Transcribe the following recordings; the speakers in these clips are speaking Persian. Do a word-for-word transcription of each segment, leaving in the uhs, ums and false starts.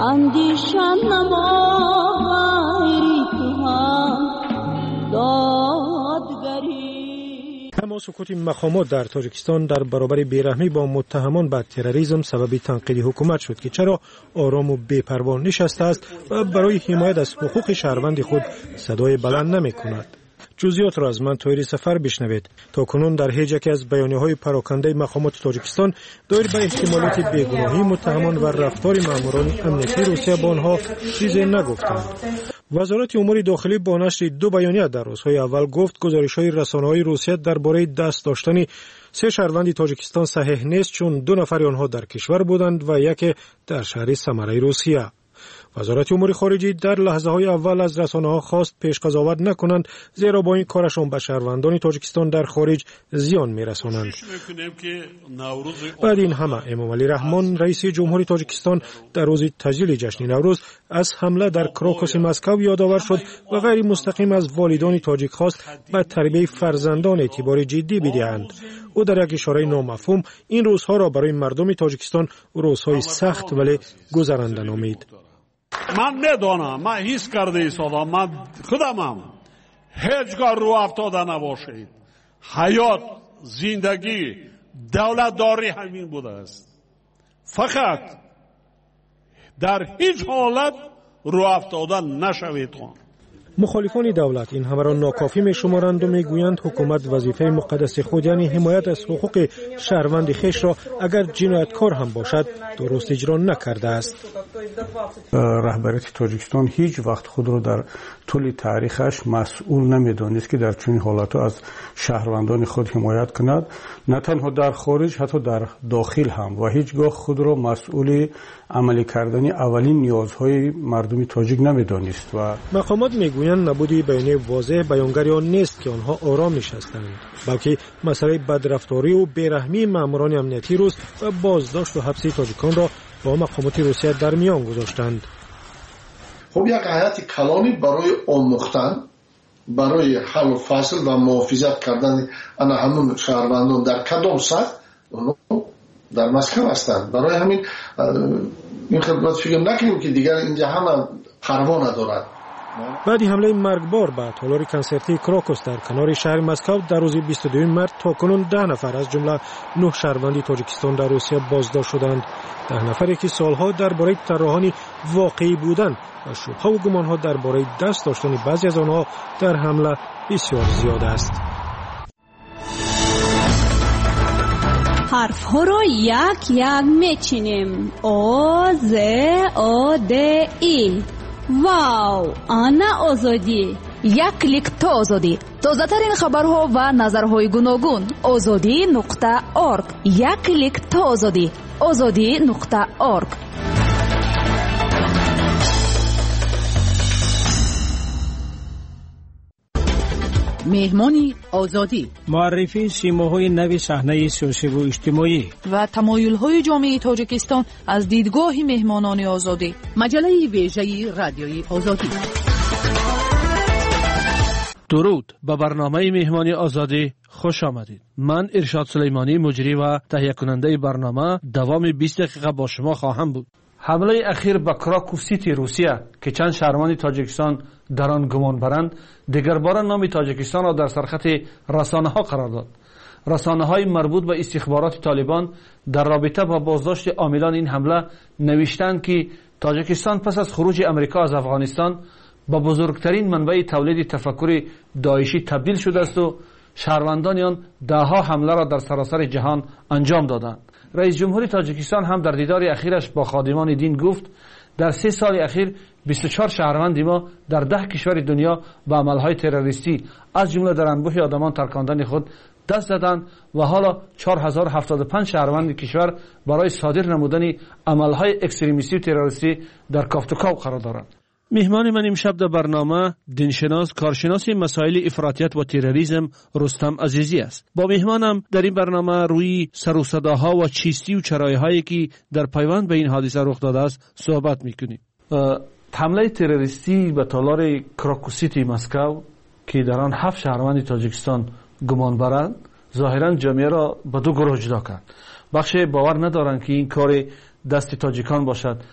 اندیشم نما غیری تو هم دادگری. اما سکوت مقامات در تاجیکستان در برابر بیرحمی با متهمان به تروریسم سبب تنقید حکومت شد که چرا آرام و بی‌پروا نشسته است و برای حمایت از حقوق شهروند خود صدای بلند نمی کند. جزئیات را از من طاهر سفر بشنوید. تا کنون در هیچ یک از بیانیه‌های پراکنده مقامات تاجیکستان دایر به احتمالات بیگناهی متهمان و رفتار ماموران امنیتی روسیه با آنها چیزی نگفتند. وزارت امور داخلی با نشر دو بیانیه در روزهای اول گفت گزارش‌های رسانه‌های روسیه درباره دست داشتن سه شهروند تاجیکستان صحیح نیست، چون دو نفر آنها در کشور بودند و یک در شهر سمره روسیه. وزارت امور خارجه در لحظه های اول از رسانه ها خواست پیش قضاوت نکنند، زیرا با این کارشان به شهروندان تاجیکستان در خارج زیان می رسانند. بعد این همه امام علی رحمان رئیس جمهوری تاجیکستان در روز تجلیل جشن نوروز از حمله در کراکوس مسکو یادآور شد و غیر مستقیم از والدان تاجیک خواست به تربیت فرزندان اعتبار جدی بدهند. او در یک اشاره نامفهوم این روزها را برای مردم تاجیکستان روزهای سخت ولی گذرنده نامید. من میدونم، من حس کرده ایستادم، من خودمم هیچگاه رو افتاده نباشید. حیات، زندگی، دولتداری همین بوده است. فقط در هیچ حالت رو افتاده نشوید. مخالفان دولت این همه را ناکافی می شمارند و می گویند حکومت وظیفه مقدس خود یعنی حمایت از حقوق شهروند خویش را اگر جنایتکار هم باشد درست اجرا نکرده است. رهبریت تاجیکستان هیچ وقت خود را در طول تاریخش مسئول نمی‌دانست که در چنین حالاتو از شهروندان خود حمایت کند، نه تنها در خارج حتی در داخل هم، و هیچگاه خود را مسئول عملی کردن اولین نیازهای مردم تاجیک نمی‌دانست. و مقامات میگویند نبودی بیانیه واضح بیانگر آن نیست که آنها آرام نشستند، بلکه مسئله بدرفتاری و بیرحمی ماموران امنیتی روس و بازداشت و حبس تاجیکان را با مقامات روسیه در میان گذاشتند. خب یک هیئت کلانی برای آموختن، برای حل و فصل و محافظت کردن آن همون شهروندان در کدام سطح در مسکو هستند. برای همین این خدمت فکر نکنیم که دیگر اینجا همه پروا ندارد. بعد حمله مرگبار به تالار کنسرتی کراکوس در کنار شهر مسکو در روز بیست و دو مارس تا کنون ده نفر از جمله نه شهروند تاجیکستان در روسیه بازداشت شدند. ده نفری که سالها درباره طراحان واقعی بودند و شبهه و گمانها درباره دست داشتن بعضی از آنها در حمله بسیار زیاد است. حرف ها را یک یک میچینیم. او ز او د ای. واو، آنا آزادی. یک کلیک تا آزادی. تازه ترین خبرها و نظرهای گوناگون. آزادی نقطه اورگ. یک کلیک تا آزادی. آزادی نقطه اورگ. مهمانی آزادی، معرفی سیماهای نوی صحنه سیاسی و اجتماعی و تمایل‌های جامعه تاجیکستان از دیدگاه مهمانان آزادی. مجله ویژه رادیوی آزادی. درود، به برنامه مهمانی آزادی خوش آمدید. من ارشاد سلیمانی مجری و تهیه کننده برنامه دوام بیست دقیقه با شما خواهم بود. حمله اخیر به کراکوف سیتی روسیه که چند شهروند تاجیکستان در آن گمان برند، دیگر بار نام تاجیکستان را در سرخط رسانه ها قرار داد. رسانه های مربوط به استخبارات طالبان در رابطه با بازداشت عاملان این حمله نوشتند که تاجیکستان پس از خروج امریکا از افغانستان با بزرگترین منبع تولید تفکر داعشی تبدیل شده است و شهروندان آن دهها حمله را در سراسر جهان انجام دادند. رئیس جمهوری تاجیکستان هم در دیدار اخیرش با خادمان دین گفت در سه سال اخیر بیست و چهار شهروند ما در ده کشور دنیا به عملهای تروریستی از جمله در انبوه آدمان ترکاندن خود دست زدند و حالا چهار هزار و هفتاد و پنج شهروند کشور برای صادر نمودن عملهای اکستریمیستی و تروریستی در کافتوکاو قرار دارند. مهمان من امشب در برنامه دینشناس کارشناس مسائل افراطیت و تروریسم رستم عزیزی است. با مهمانم در این برنامه روی سر و صداها و چیستی و چرایهایی که در پیوند به این حادثه رخ داده است صحبت میکنیم. حمله تروریستی به تالار کراکوف سیتی مسکو که در آن هفت شهروند تاجیکستان گمان برند ظاهرا جامعه را به دو گروه جدا کرد. بخش باور ندارند که این کار دست تاجیکان باشد،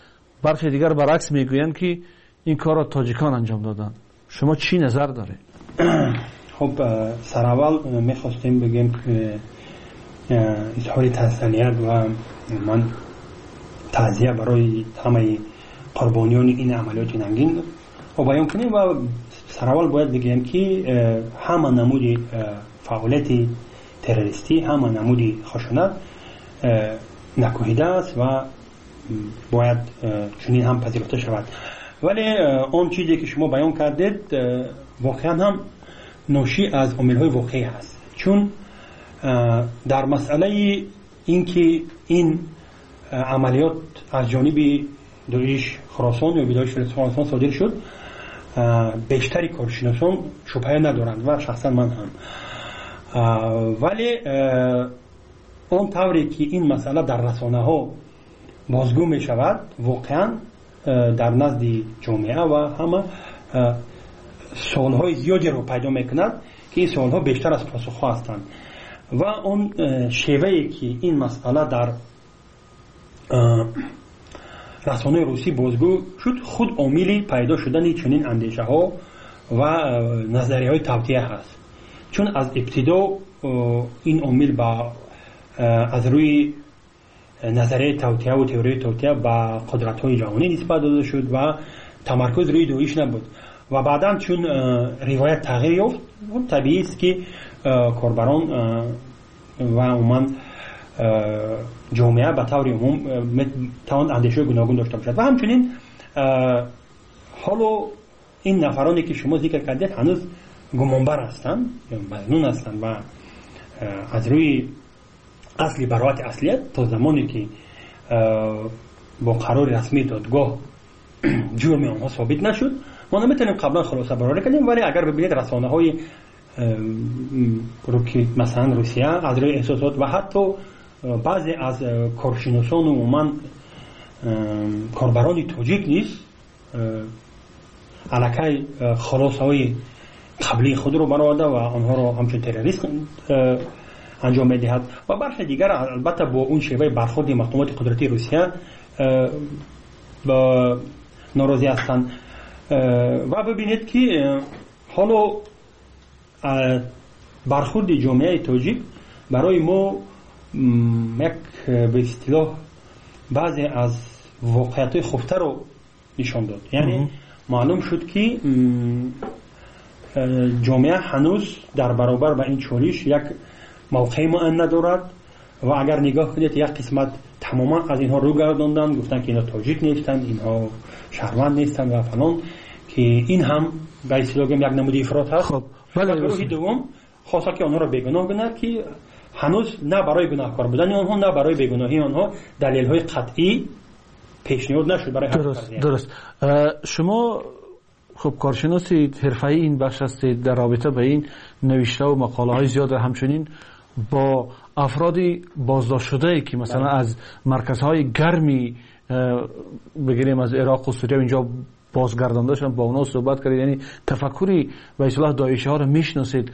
برخی دیگر برعکس میگویند که این کار را تاجیکان انجام دادن. شما چی نظر دارید؟ خب سر اول میخواستیم بگیم که اظهار تسلیت و من تعزیه برای همه قربانیان این عملیات ننگین و بیان کنیم و سر اول باید بگیم که همه نمود فعالیت تروریستی، همه نمود خشونت نکوهیده است و باید چنین هم پذیرفته شود. ولی اون چیزی که شما بیان کردید واقعا هم ناشی از عامل‌های واقعی هست، چون در مسئله اینکه این عملیات از جانب داعش خراسان یا داعش خراسان صادر شد بیشتری کارشناسان شبهه ندارند و شخصا من هم. ولی اون طوری که این مسئله در رسانه ها بازگو می شود واقعا در نزد جامعه و همه سوالهای زیادی رو پیدا می کند که این سوالها بیشتر از پاسخ هستند و اون شیوهی که این مسئله در رسانه روسی بازگو شد خود عاملی پیدا شدن چنین اندیشه ها و نظریه های توطئه هست، چون از ابتدا این عامل با از روی نظریه توطئه و تئوری توطئه با قدرت های جهانی نسبت داده شد و تمرکز روی داعش نبود و بعدا چون روایت تغییر یافت طبیعی است که کاربران و عموما جامعه به طور عموم توان اندیشه گوناگون داشته باشد و همچنین حالا این نفرانی که شما ذکر کردید هنوز گمانبر هستند یا مظنون هستند و از روی اصلی براءت اصلیت تا زمانی که با قرار رسمی دادگاه جرم آنها ثابت نشد ما نمیتونیم قبلا خلاصه برآورده کنیم. ولی اگر ببینید رسانه های مثلا روسیه از روی احساسات و حتی بعضی از کارشناسان و عموما کاربران تاجیک نیست علاقه خلاصه های قبلی خود رو برآورده و آنها رو همچون تروریست انجام میدهد و برخی دیگر البته با اون شیوه برخورد مقامات قدرتی روسیه با ناراضی هستند و ببینید که حالا برخورد جامعه تاجیک برای ما یک به اصطلاح بعضی از واقعیت‌های خفته رو نشان داد. یعنی معلوم شد که جامعه هنوز در برابر با این چالش یک موقع معین ندارد و اگر نگاه کنید یک قسمت تماما از اینها رو گرداندن گفتن که اینا تاجیک نیستند، اینها شهروند نیستند و فلان، که این هم به اصطلاح یک نمود افراط هست. خب ولی گروه دوم خواسته که آنها را بیگناه کنند که هنوز نه برای گناهکار بودن آنها نه برای بیگناهی آنها دلیل‌های قطعی پیشنهاد نشد برای درست درست شما خب کارشناسی حرفه‌ای این بخش هستید، در رابطه به این نوشته و مقاله‌های زیاد همچنین با افرادی بازداشت شده که مثلا از مرکزهای گرمی بگیریم از عراق و سوریه اینجا بازگردانده شدن با اونا صحبت کردید، یعنی تفکری به اصطلاح داعشی ها رو میشناسید.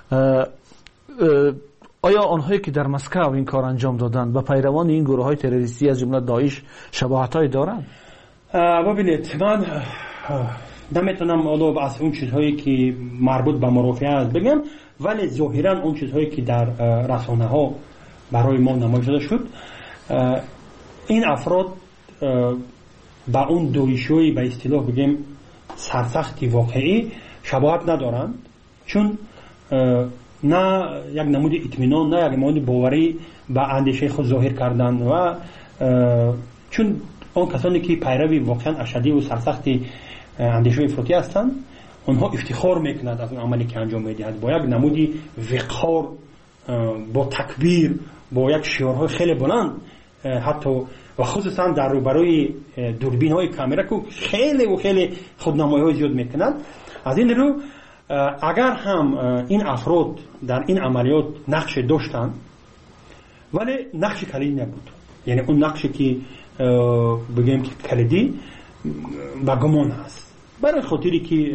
آیا آنهایی که در مسکو این کار انجام دادن و پیروان این گروه های تروریستی از جمله داعش شباهت هایی دارند؟ ببینید من نمیتونم الان از اون چیزهایی که مربوط به مرافعه است بگم، ولی ظاهرا اون چیزهایی که در رسانه ها برای ما نمایش داده شد این افراد با اون داعشی به اصطلاح بگیم سرسختی واقعی شباهت ندارند، چون نه یک نمود اطمینان نه یک نمود باوری به اندیشه خود ظاهر کردن و چون اون کسانی که پیروی واقعا اشدی و سرسختی اندیشه افراطی هستند اونها افتخار میکنند از اون عملی که انجام میدهند با یک نمودی وقار، با تکبیر، با یک شعارهای خیلی بلند، حتی و خصوصا در روبروی دوربین های کامera که خیلی و خیلی خودنمایی های زیاد میکنند. از این رو اگر هم این افراد در این عملیات نقش داشتند ولی نقش کلیدی نبود، یعنی اون نقشی که بگیم که کلیدی با گمان هست برای خاطری که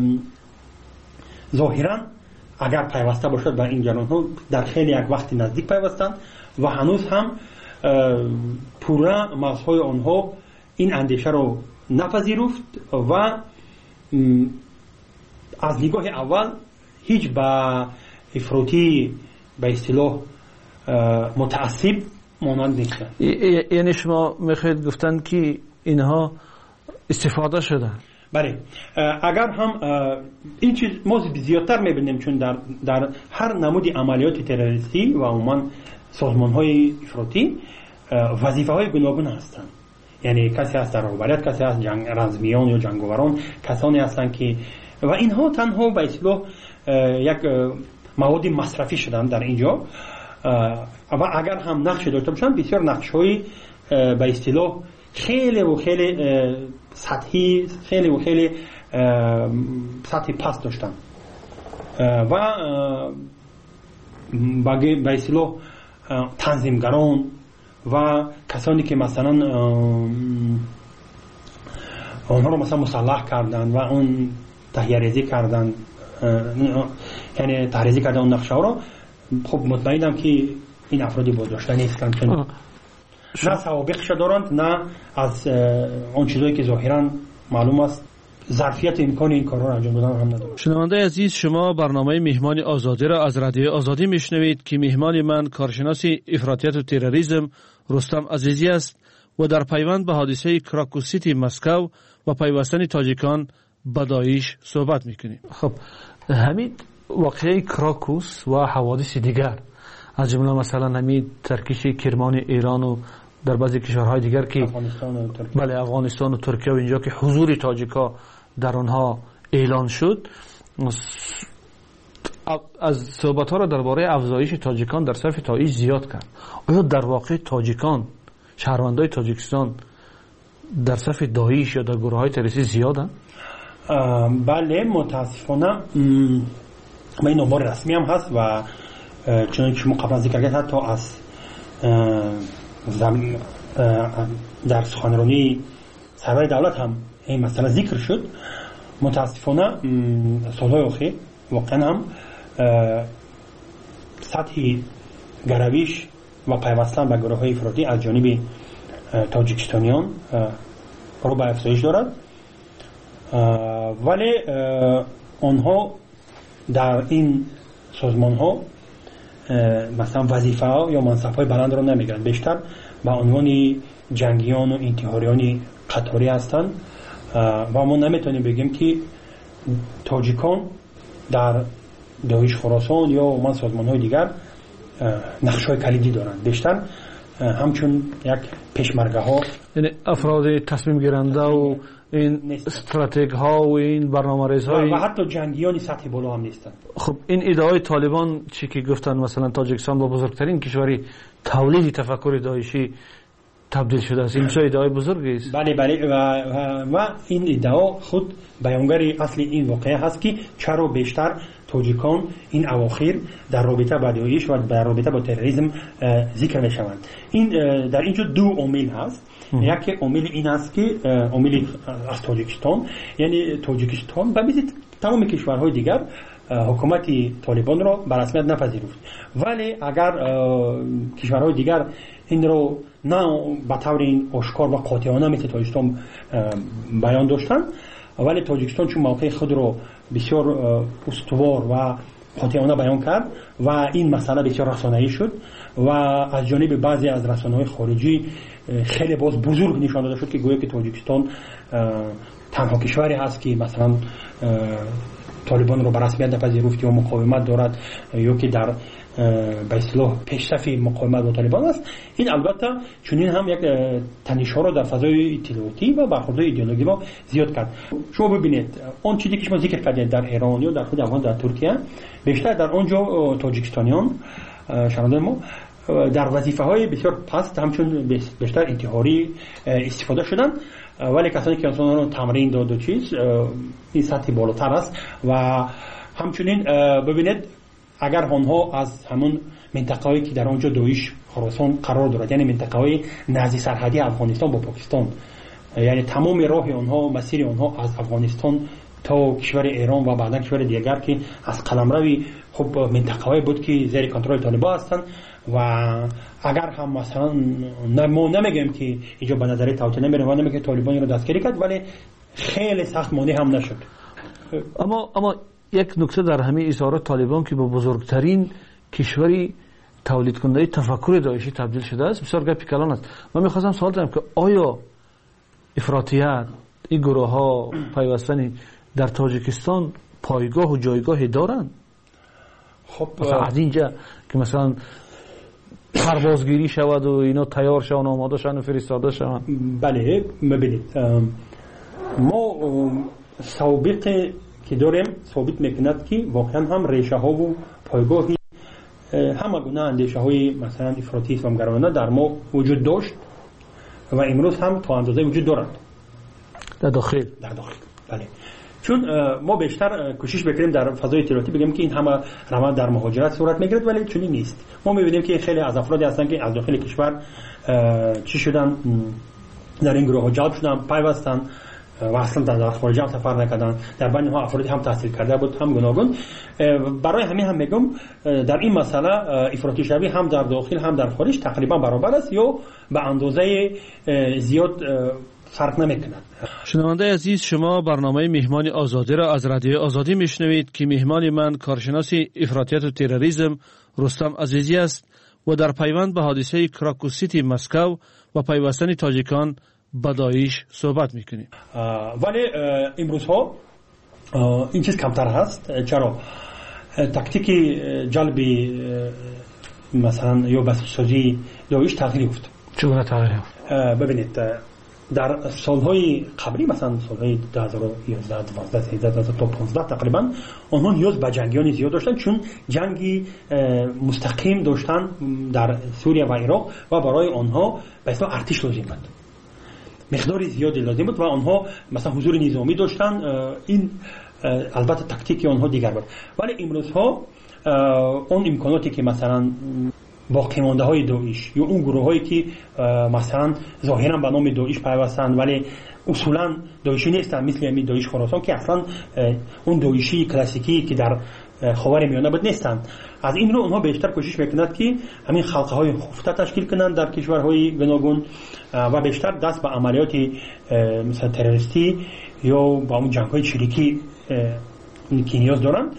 ظاهرا اگر پیوسته باشد به این جریان ها در خیلی یک وقتی نزدیک پیوستند و هنوز هم پورا مغزهای آنها این اندیشه رو نپذیرفت و از نگاه اول هیچ با افراطی به اصطلاح متعصب مانند نیستن. یعنی شما میخواید گفتن که اینها استفاده شدن؟ بله، اگر هم این چیز ما زیادتر میبینیم، چون در, در هر نمود عملیات تروریستی و عموما سازمان های افراطی وظیفه های گوناگون هستند. یعنی کسی هست در رهبریت، کسی هست جنگ رزمیان یا جنگاوران، کسانی هستند که و اینها تنها به اصطلاح یک مواد مصرفی شدن در اینجا و اگر هم نقش داشته باشن بسیار نقش های به اصطلاح خیلی و خیلی سطحی، خیلی و خیلی سطحی پست داشتن و به اصطلاح تنظیمگران و کسانی که مثلا آنها رو مثلا مسلح کردن و اون تحریزی کردن، یعنی تحریزی کردن اون نقشه ها رو، خب مطمئنم که این افرادی بازداشته نیستند، چون نه سوابقش دارند نه از اون چیزایی که ظاهرا معلوم است ظرفیت امکان این کارها رو انجام دادن هم ندارند. شنونده عزیز، شما برنامه مهمان آزادی را از رادیو آزادی میشنوید که مهمان من کارشناس افراطیت و تروریسم رستم عزیزی است و در پیوند به حادثه کراکوس سیتی مسکو و پیوستن تاجیکان به داعش صحبت میکنیم. خب همین واقعه کراکوس و حوادث دیگر از جمله مثلا همین ترکیش کرمان ایران و در بعضی کشورهای دیگر که افغانستان و ترکیه، بله افغانستان و ترکیه و اینجا که حضور تاجیکا در آنها اعلان شد، از صحبت ها را درباره افزایش تاجیکان در صف داعش زیاد کرد. آیا در واقع تاجیکان، شهروندای تاجیکستان در صف داعش یا در گروه های تروریستی زیادن؟ بله، متاسفانه و این امور رسمی هم هست و چون شما قبلا ذکر کردید حتی از در سخنرانی سرور دولت هم این مسئله ذکر شد. متاسفانه سالهای اخیر واقعا هم سطح گرویش و پیوستن به گروه های افراطی از جانب تاجیکستانیان رو به افزایش دارد، ولی آنها در این سازمان ها مثلا وظیفه ها یا منصب های بلند رو نمیگیرند، بیشتر به عنوان جنگیان و انتحاریان قطاری هستند و ما نمیتونیم بگیم که تاجیکان در داعش خراسان یا من سازمان های دیگر نقش های کلیدی دارند، بیشتر همچون یک پیشمرگه ها، یعنی افراد تصمیم گیرنده و این استراتژی ها و این برنامه‌ریز های و حتی جنگیان سطح بالا هم نیستند. خب این ادعای طالبان چی که گفتن مثلا تاجیکستان با بزرگترین کشوری تولید تفکر داعشی تبدیل شده است، این چه ادعای بزرگی است؟ بله بله و, و, و این ادعا خود بیانگر اصل این واقعه هست که چرا بیشتر تاجیکان این اواخر در رابطه با داعش و در رابطه با تروریسم ذکر میشوند. این در اینجا دو عامل هست. یکی عامل این است که عامل از تاجیکستان، یعنی تاجیکستان و مثل تمام کشورهای دیگر حکومت طالبان را به رسمیت نپذیرفت، ولی اگر کشورهای دیگر این رو نه به طور آشکار و قاطعانه مثل تاجیکستان بیان داشتن، ولی تاجیکستان چون موقع خود رو بسیار استوار و قاطعانه بیان کرد و این مسئله بسیار رسانه‌ای شد و از جانب بعضی از رسانه‌های خارجی خیلی باز بزرگ نشان داده شد که گویا که تاجیکستان تنها کشوری هست که مثلا طالبان رو به رسمیت نپذیرفت یا مقاومت دارد یا که در به اصطلاح پیشرفت مقاومت با طالبان است. این البته چنین هم یک تنش‌ها رو در فضای اطلاعاتی و برخوردهای ایدئولوژی ما زیاد کرد. شما ببینید اون چیزی که شما ذکر کردید در ایران یا در خود افغان در ترکیه، بیشتر در اونجا تاجیکستانیان شنونده ما در وظیفه‌های بسیار پست همچون بیشتر انتحاری استفاده شدن، ولی کسانی که اصلا رو تمرین داد و چیز این سطح بالاتر است و همچنین ببینید اگر آنها از همون منطقه‌ای که در آنجا داعش خراسان قرار دارد، یعنی منطقه‌های نزدیک سرحدی افغانستان با پاکستان، یعنی تمام راه آنها مسیر آنها از افغانستان تا کشور ایران و بعدا کشور دیگر که از قلمرو خب منطقه‌ای بود که زیر کنترل طالبان هستند و اگر هم مثلا ما نمیگیم که اینجا به نظر توطئه نمیره و نمیگه طالبان رو دستگیری کرد، ولی خیلی سخت مانع هم نشد. اما اما یک نکته در همه اظهارات طالبان که با بزرگترین کشوری تولید کننده تفکر داعشی تبدیل شده است بسیار گپی کلان است. من میخواستم سوال کنم که آیا افراطیت این گروه ها پیوستنی در تاجیکستان پایگاه و جایگاهی دارند؟ خب از اینجا که مثلا پروازگیری شود و اینا تیار شون آماده شون و فرستاده شون. بله ببینید ما سابقه که داریم ثابت میکند که واقعا هم ریشه ها و پایگاهی همه گونه اندیشه های مثلا افراطی و گرایانه در ما وجود داشت و امروز هم تا اندازه وجود دارند در داخل در داخل. بله چون ما بیشتر کوشش بکنیم در فضای اطلاعاتی بگیم که این همه روند در مهاجرت صورت میگیرد، ولی چنین نیست. ما میبینیم که خیلی از افرادی هستن که از داخل کشور چی شدن در این گروه ها جلب شدن، پیوستن و اصلا در خارج هم سفر نکردن. در بین ها افرادی هم تحصیل کرده بود هم گوناگون. برای همین هم میگم در این مسئله افراطی شوی هم در داخل هم در خارج تقریبا برابر است یا به اندازه زیاد فرق نمیکند. شنونده عزیز، شما برنامه مهمان آزادی را از رادیو آزادی میشنوید که مهمان من کارشناس افراطیت و تروریسم رستم عزیزی است و در پیوند به حادثه کراکو سیتی مسکو و پیوستن تاجیکان به داعش صحبت میکنیم. ولی امروز ها این چیز کمتر هست. چرا؟ تاکتیک جلبی مثلا یا بسازی داعش تغییر یافت. چگونه تغییر یافت؟ ببینید در سالهای قبلی مثلا سالهای دو هزار و یازده دوازده سیزده تا پانزده تقریبا آنها نیاز به جنگیان زیاد داشتن، چون جنگی مستقیم داشتن در سوریه و عراق و برای آنها به اصطلاح ارتش لازم بود، مقدار زیادی لازم بود و آنها مثلا حضور نظامی داشتن. این البته تاکتیک آنها دیگر بود. ولی امروز ها اون امکاناتی که مثلا باقی مانده های داعش یا اون گروه هایی که مثلا ظاهرا به نام داعش پیوستند ولی اصولا داعشی نیستن، مثل همین داعش خراسان که اصلا اون داعشی کلاسیکی که در خاور میانه بود نیستند، از این رو اونها بیشتر کوشش میکنند که همین خلقه های خفته تشکیل کنند در کشورهای گوناگون و بیشتر دست به عملیات مثلا تروریستی یا با اون جنگ های چریکی که نیاز دارند.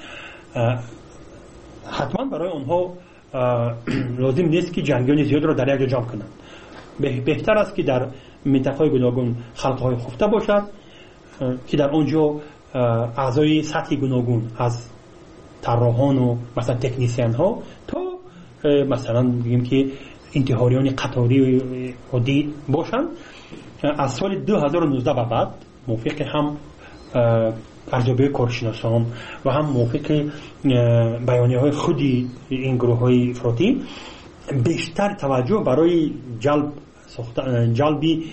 حتما برای اونها لازم نیست که جنگیان زیاد را در یک جا جمع کنند. بهتر است که در منطقه‌های گوناگون خلقه‌های خفته باشد که در آنجا اعضای سطحی گوناگون از طراحان و مثلا تکنیسیان ها تا مثلا بگیم که انتحاریان قطاری و عادی باشند. از سال دو هزار و نوزده به بعد موافق هم ارزیابی کارشناسان و هم موافق بیانیه های خودی این گروه های افراطی بیشتر توجه برای جلب جلبی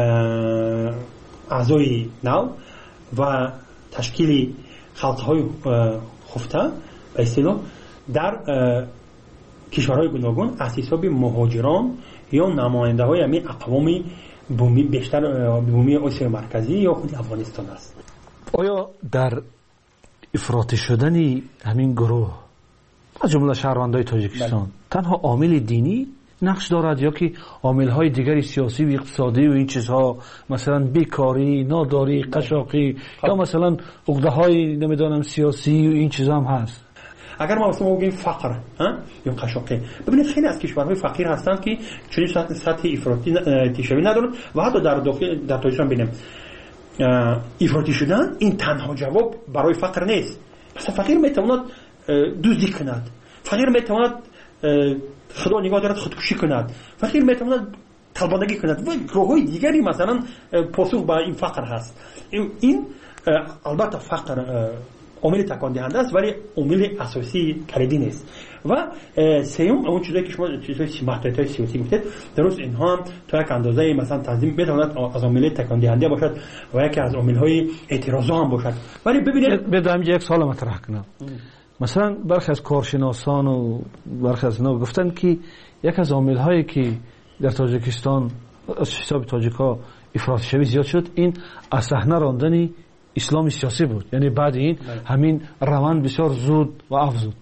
اعضای نو و تشکیل خلقه های خفته به اصطلاح در کشورهای گوناگون از حساب مهاجران یا نماینده های همین اقوام بومی بیشتر بومی آسیا مرکزی یا خود افغانستان است. آیا در افراطی شدن همین گروه از جمله شهروندان تاجیکستان بله. تنها عامل دینی نقش دارد یا که عامل‌های دیگری سیاسی و اقتصادی و این چیزها مثلا بیکاری، ناداری، قشاقی یا مثلا عقده‌های نمیدونم سیاسی و این چیزا هم هست؟ اگر ما مثلا بگیم فقر یا قشاقی، ببینید خیلی از کشورهای فقیر هستند که چنین سطح افراطی تشابه ندارند و حتی در داخل در تاجیکستان ببینیم افراطی شدن این تنها جواب برای فقر نیست. مثلا فقیر میتواند دزدی کند، فقیر میتواند خدا نگاه دارد خودکشی کند، فقیر میتواند طلبانگی کند و گروه‌های دیگری مثلا پاسخ به این فقر هست. این البته فقر عامل تکان دهنده است ولی عامل اساسی کلیدی نیست. و سوم اون چیزایی که شما چیزای محدودیت‌های سیاسی گفتید، درست اینها هم تا یک اندازه مثلا تنظیم بتواند از عامل تکان دهنده باشد و یکی از عامل‌های اعتراض هم باشد. ولی ببینید بدم یک سوال مطرح کنم. مثلا برخی از کارشناسان و برخی از اینا گفتن که یک از عامل‌هایی که در تاجیکستان از حساب تاجیک‌ها افراطی شوی زیاد شد این از صحنه راندن اسلام سیاسی بود. یعنی بعد این همین روند بسیار زود و افزود.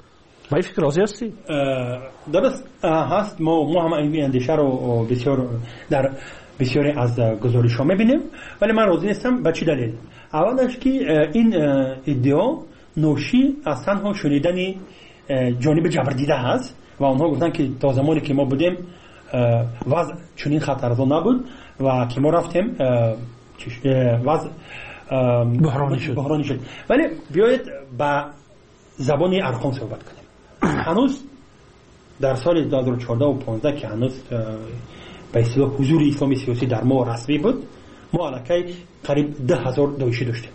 با این فکر راضی هستی؟ درست هست. ما ما هم این اندیشه رو بسیار در بسیاری از گزارش ها میبینیم، ولی من راضی نیستم. به چه دلیل؟ اولش که این ادعا نوشی از تنها شنیدن جانب جبردیده هست و آنها گفتن که تا زمانی که ما بودیم وضع چنین خطرزا نبود و که ما رفتیم وضع بحرانی شد. بحرانی شد. ولی بیایید با زبان ارقام صحبت کنیم. هنوز در سال دو هزار و چهارده و پانزده که هنوز به اصطلاح حضور اسلامی سیاسی در ما رسمی بود، ما الکی قریب ده هزار داعشی داشتیم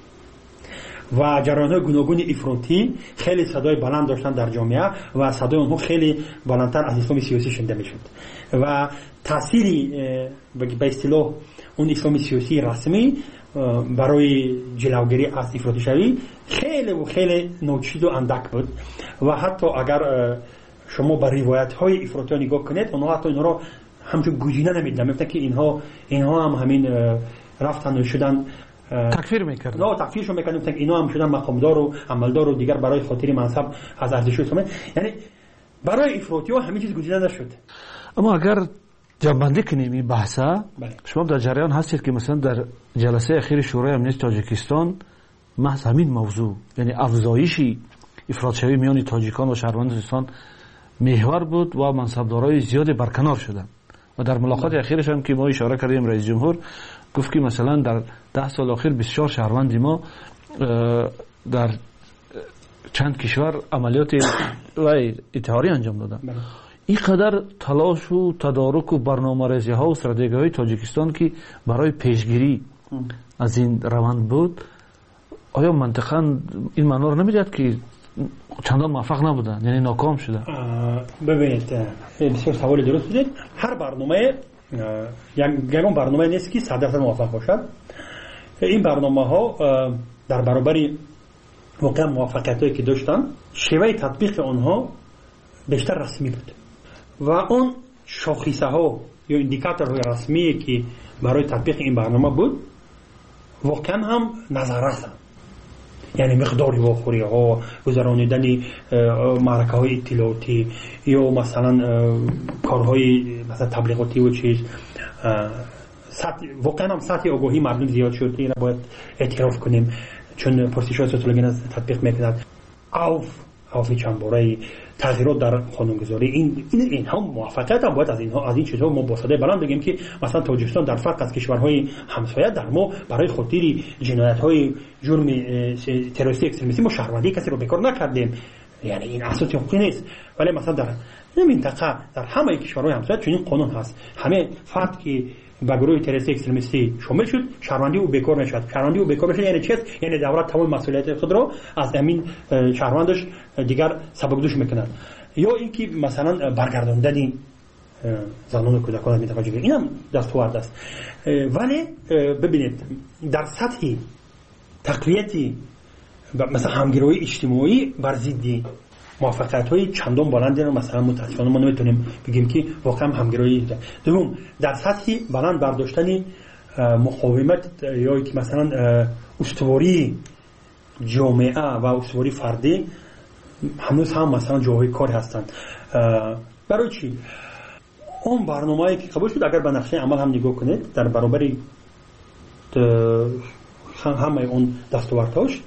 و جریان‌های گوناگون افراطی خیلی صدای بلند داشتن در جامعه و صدای اونها خیلی بلندتر از اسلام سیاسی شنیده میشد و تأثیری به اصطلاح اون اسلام سیاسی رسمی برای جلوگیری از افراطی شوی خیلی و خیلی ناچیز و اندک بود و حتی اگر شما با روایت‌های افراطی نگاه کنید، اونها حتی اینا رو همچون گزینه نمیدن، میگفتن که اینها اینها هم همین رفتن شدن تکفیر میکردن. نه تکفیرشون میکردن، میگفتن اینا هم شدن مقامدار و عملدار و دیگر برای خاطر منصب از ارزش اسلامی. یعنی برای افراطی‌ها همین چیز گزینه نشد. اما اگر جنبندی کنیم این بحثه، شما در جریان هستید که مثلا در جلسه اخیر شورای امنیت تاجیکستان محض همین موضوع، یعنی افزایش افراط‌شوی میان تاجیکان و شهروندان سیستان محور بود و منصبدارای زیادی برکنار شدند و در ملاقات اخیرش هم که ما اشاره کردیم رئیس جمهور گفت که مثلا در ده سال اخیر بیست و چهار شهروند ما در چند کشور عملیات انتحاری انجام دادن. این قدر تلاش و تدارک و برنامه‌ریزی ها و استراتژی های تاجیکستان که برای پیشگیری از این روند بود، آیا منطقاً این معنا رو نمیداد که چندان موفق نبودن، یعنی ناکام شدن؟ ببینید بسیار سوال درست بودید. هر برنامه یکم برنامه نیست که صد درصد موفق باشد. این برنامه ها در برابر واقعا موفقیت هایی که داشتن، شیوه تطبیق آنها بیشتر رسمی بود و اون شاخصه ها یا اندیکاتورهای رسمی که برای تطبیق این برنامه بود واقعا هم نظر رسند. یعنی مقدار واخوری ها، گذرانیدن معرکه های اطلاعاتی یا مثلا کارهای مثلا تبلیغاتی و چیز، واقعا هم سطح آگاهی مردم زیاد شد. این باید اعتراف کنیم، چون پرسش های سوتولگن تطبیق میکنند. اوف اوف چند باره تغییرات در قانونگذاری، این این اینها موفقیت هم باید از اینها از این چیزها ما با صدای بلند بگیم که مثلا تاجیکستان در فرق از کشورهای همسایه در ما برای خاطر جنایت‌های جرم تروریستی اکستریمیستی ما شهروندی کسی رو بکار نکردیم. یعنی این اساس حقوقی نیست، ولی مثلا در این منطقه در همه کشورهای همسایه چنین قانون هست. همه فرد که به گروه تروریستی اکستریمیستی شامل شد شهروندی او بکار نشد. شهروندی او بکار نشد یعنی چی؟ یعنی دولت تمام مسئولیت خود را از همین شهروندش دیگر سبکدوش میکنند. یا اینکه مثلا برگرداندن زنان و کودکان از منطقه جنوبی، اینم دستاورد است. ولی ببینید در سطح تقویت مثلا همگرایی اجتماعی بر ضد موفقیت‌های چندان بلندی رو مثلا متأسفانه ما نمیتونیم بگیم که واقعا همگرایی. دوم در سطح بلند برداشتن مقاومت یا که مثلا استواری جامعه و استواری فردی هنوز هم مثلا جاهای کار هستند. برای چی؟ اون برنامه‌ای که قبول شد اگر به نقشه عمل هم نگاه کنید در برابر همه اون دستاوردهاش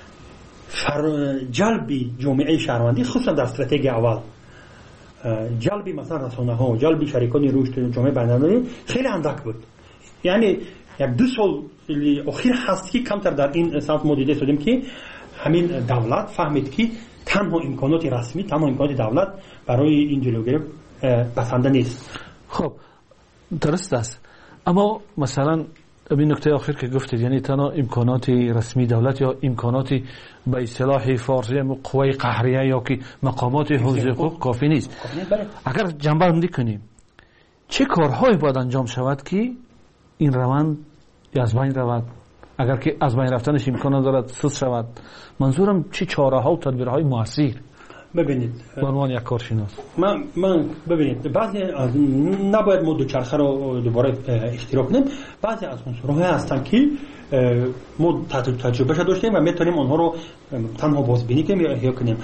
جلبی جامعه شهروندی خصوصا در استراتژی اول، جلبی مثلا رسانه ها، جلبی شریکان رشد جامعه بین‌المللی خیلی اندک بود. یعنی یک دو سال اخیر هست که کمتر در این سمت ما دیده شدیم که همین دولت فهمید که تنها امکانات رسمی، تنها امکانات دولت برای این جلوگیری بسنده نیست. خب درست است، اما مثلا این نکته آخر که گفتید یعنی تنها امکانات رسمی دولت یا امکانات به اصطلاح فارسی قوای قهریه یا که مقامات حفظ حقوق کافی نیست. اگر جنبندی کنیم چه کارهایی باید انجام شود که این روند از بین رود؟ اگر که از بین رفتنش امکان دارد سوس شود، منظورم چه چاره ها و تدبیرهای موثر؟ ببینید به عنوان یک کارشناس من من ببینید بعضی از نباید ما دوچرخه رو دوباره اشتراک کنیم. بعضی از عنصرها هستن که ما تجربه داشتیم و میتونیم اونها رو تنها بازبینی کنیم یا احیا کنیم.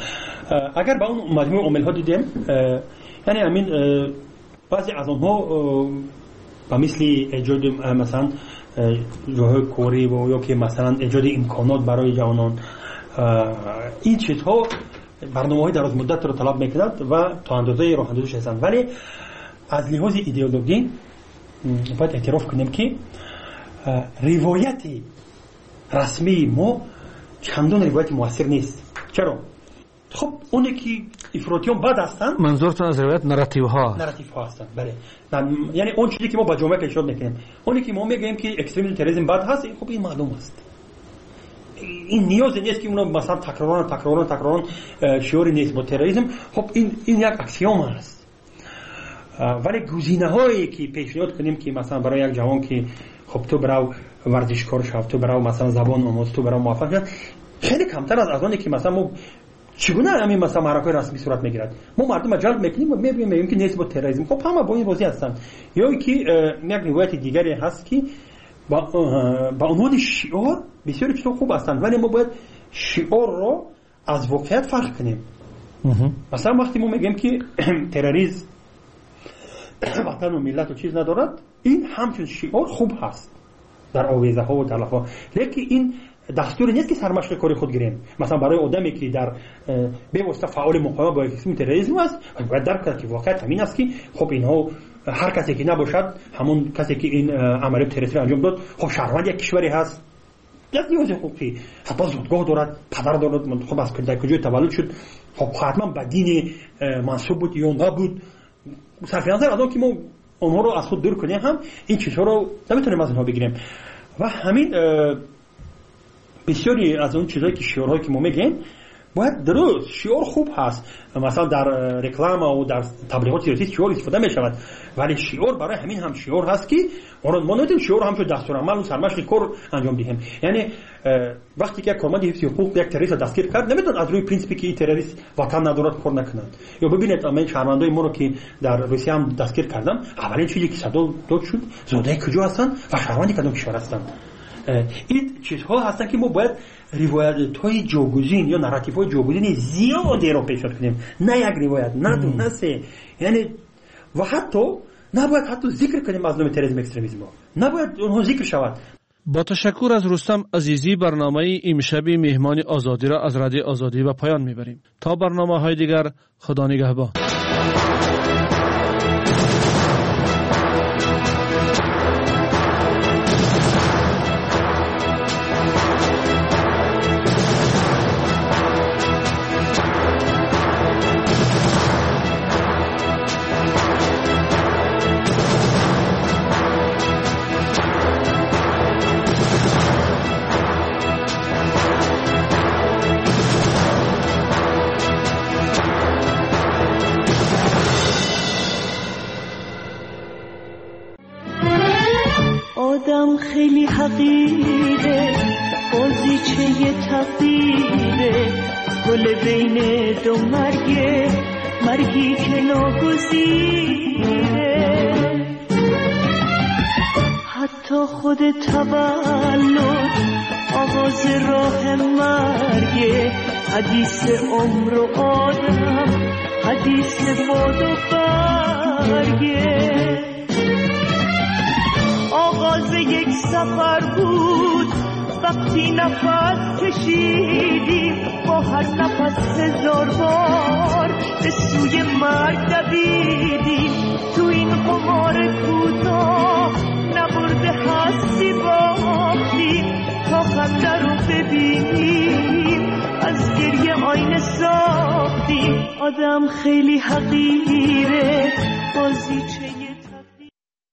اگر با اون مجموع عامل ها دیدیم یعنی همین بعضی از اونها با مثل ایجاد مثلا جاهای کاری و یا که مثلا ایجاد امکانات برای جوانان، این چیزها برنامه‌های دراز مدت رو طلب می‌کند و تا اندازه راه اندازش هستند. ولی از لحاظ ایدئولوژی باید اعتراف کنیم که روایت رسمی ما چندان روایت موثر نیست. چرا؟ خب اونی که افراطیان بد هستند، منظورتون از روایت نراتیو ها نراتیو ها هستند. بله، یعنی اون چیزی که ما با جامعه ارشاد میکنیم، اونی که ما میگیم که اکستریمال تروریسم بد هست، خب این معلوم است. این نیاز نیست که اونو مثلا تکرارن تکرارن تکرارن شعاری نیست با تروریسم. خب این این یک اکسیوم است. ولی گزینه هایی که پیشنهاد کنیم که مثلا برای یک جوان که خب تو برو ورزشکار شو، تو برو مثلا زبان آموز، تو برو موفق شو، خیلی کمتر از آنی که مثلا ما چگونه همین مثلا معرکه رسمی صورت میگیرد. ما مردم جلب میکنیم و میبینیم میگیم که نیست با تروریسم. خب همه با این بازی هستن. یا که یک روایت دیگری هست که با با عنوان شعار بسیار چیزا خوب هستند، ولی ما باید شعار رو از واقعیت فرق کنیم. مثلا وقتی ما میگیم که تروریسم وطن و ملت و چیز ندارد، این همچون شعار خوب هست در آویزه ها و در لفظ، لیکن این دستور نیست که سرمشق کاری خود گیریم. مثلا برای آدمی که در به واسطه فعال مقاومت با اکستریمال تروریسم است، باید درک کنه که واقعیت همین است که خب اینها هر کسی که نباشد همون کسی که این عملیات تروریستی انجام داد خب شهروند یک کشوری هست، یک نیاز حقوقی، حتی زادگاه دارد، پدر دارد، خب از کجای تولد شد، خب حتما به دین منسوب بود یا نبود. صرف نظر از اون که ما اونها رو از خود دور کنیم، هم این چیزها رو نمیتونیم از اونها بگیریم. و همین بسیاری از اون چیزایی که شعارهایی که ما میگیم باید درست، شعار خوب هست، مثلا در رکلام و در تبلیغات سیاسی شعار استفاده میشود، ولی شعار برای همین هم شعار هست که ما نمیتونیم شعار هم شد دستور عمل و سرمشق کار انجام دهیم. یعنی وقتی که کارمند حفظ حقوق یک تروریست دستگیر کرد، نمیتونه از روی پرینسیپی که این تروریست وطن ندارد کار نکنند. یا ببینید من شهروندای ما رو که در روسیه هم دستگیر کردم، اولین چیزی که صدا داد شد زاده کجا هستن و شهروندی کدام کشور هستن. این چیزها هستن که ما باید روایت‌های جاگزین یا نراتیوهای جاگزین زیادی رو پیشنهاد کنیم، نه یک روایت، نه دو، نه سه. یعنی و حتی نباید حتی ذکر کنیم از نام تروریسم اکستریمیسم، نباید اونها ذکر شود. با تشکر از رستم عزیزی، برنامه امشبی مهمان آزادی را از رادیو آزادی به پایان میبریم. تا برنامه‌های دیگر، خدا نگهبان. آدم خیلی حقیره، بازیچه تقدیره، گل بین دو مرگه، مرگی که ناگزیره. حتی خود تولد آغاز راه مرگه، حدیث عمر و آدم، حدیث باد و برگه. آغاز یک سفر بود وقتی نفس کشیدیم، با هر نفس هزار بار به سوی مرگ دویدیم. تو این قمار کوتاه نبرده هستی باختیم، تا خنده رو ببینیم از گریه آینه ساختیم. آدم خیلی حقیره، بازیچه